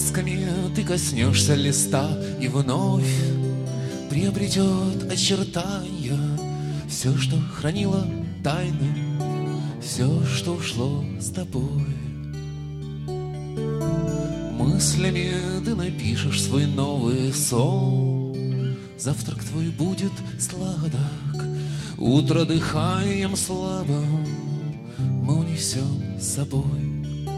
красками ты коснешься листа, и вновь приобретет очертания все, что хранило тайны, все, что ушло с тобой. Мыслями ты напишешь свой новый сон. Завтрак твой будет сладок, утро дыханием слабым мы унесем с собой.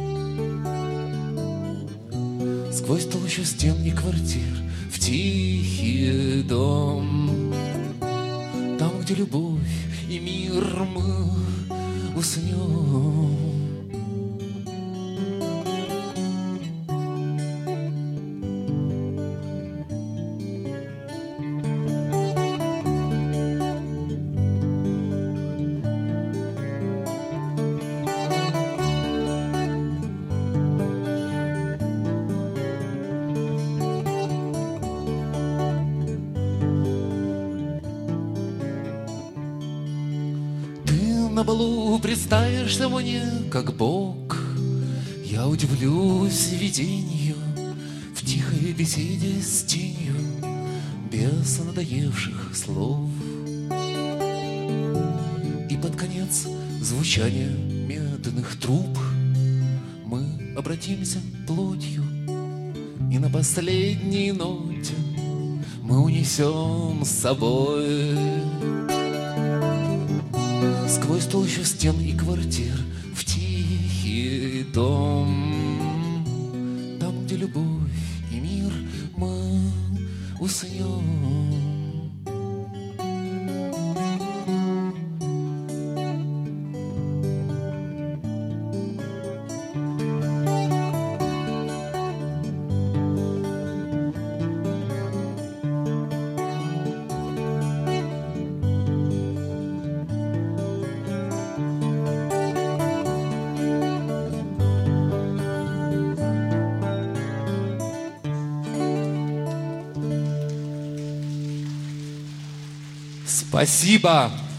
Сквозь толщу стен и квартир в тихий дом, там, где любовь и мир, мы уснем. На балу представишься мне, как Бог. Я удивлюсь видению в тихой беседе с тенью, без надоевших слов. И под конец звучания медных труб мы обратимся плотью, и на последней ноте мы унесем с собой. Сквозь толщу стен и квартир в тихий дом, там, где любовь и мир, мы уснем. Спасибо.